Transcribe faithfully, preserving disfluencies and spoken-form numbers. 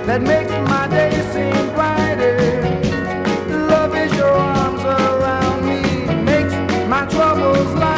that makes my day seem brighter. Love is your arms around me, makes my troubles lighter.